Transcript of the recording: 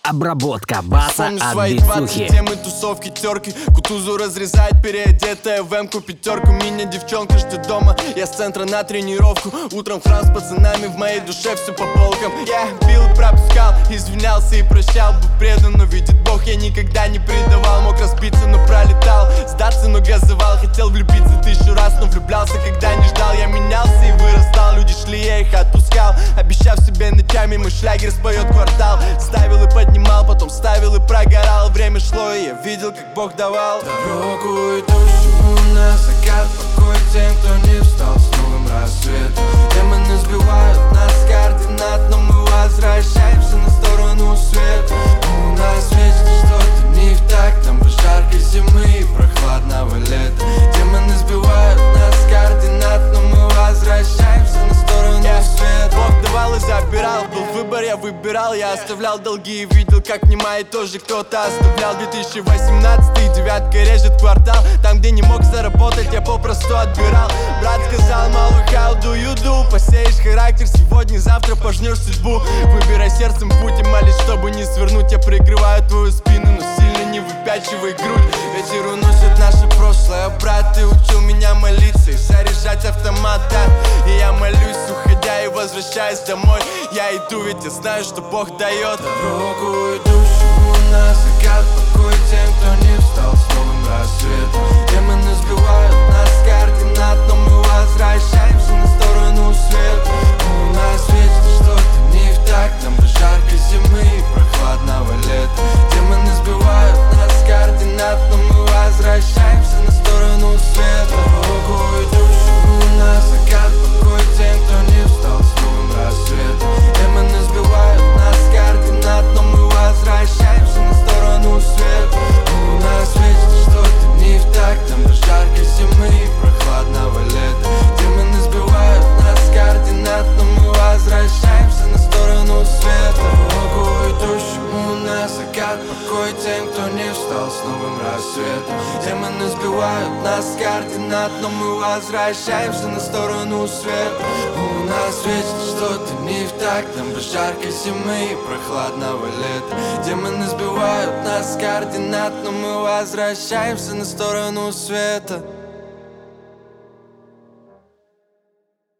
Обработка баса Помню от свои бицухи. 20 темы, тусовки, терки. Кутузу разрезает, переодетая в М-ку пятерку. Меня девчонка ждет дома, я с центра на тренировку. Утром в храм с пацанами, в моей душе все по полкам. Я бил и пропускал, извинялся и прощал. Был предан, но видит Бог, я никогда не предавал. Мог разбиться, но пролетал, сдаться, но газовал. Хотел влюбиться 1000 раз, но влюблялся, когда не ждал. Я менялся и вырастал, люди шли, я их отпускал. Обещав себе ночами, мой шлягер споет квартал. Ставил и поднимал, потом ставил и прогорал. Время шло, и я видел, как Бог давал дорогу идущему на закат, покой тем, кто не встал с новым рассветом. Демоны сбивают нас с координат, но мы возвращаемся на сторону света. У нас вечно что-то не в такт, нам бы жарко зимы и прохладного лета. Демоны сбивают нас с координат, но мы возвращаемся на сторону света. Бог давал и забирал, был выбор, я выбирал. Я оставлял долги и видел, как немая тоже кто-то оставлял. 2018, девятка режет квартал. Там, где не мог заработать, я попросту отбирал. Брат сказал, малый, how do you do? Посеешь характер сегодня, завтра пожнешь судьбу. Выбирай сердцем путь и молись, чтобы не свернуть. Я прикрываю твою спину, но сильно не выпячивай грудь. Ветер уносит наше прошлое, брат, ты учил меня молиться и заряжать автомат, да. И я молюсь, уходя и возвращаясь домой. Я иду, ведь я знаю, что Бог дает дорогу идущему на закат, покой тем, кто не встал с новым рассветом. Демоны сбивают нас с координат, но мы возвращаемся на сторону света. У нас вечно что-то не в такт, нам бы жарко зимы и прохладного лета. Демоны сбивают нас с координат, но мы возвращаемся на сторону света. Дорогу идущему на закат, покой тем, кто не встал с новым рассветом. Демоны сбивают нас с координат, но мы возвращаемся на сторону света. У нас вечно что-то не в такт, нам бы жарко зимы и прохладного лета. Демоны сбивают нас с координат, но мы возвращаемся на сторону света. Дорогу идущему на закат, покой тем, кто не встал с новым рассветом. Демоны сбивают нас с координат, но мы возвращаемся на сторону света. У нас вечно что-то не в такт, нам бы жарко зимы и прохладного лета. Демоны сбивают нас с координат, но мы возвращаемся на сторону света.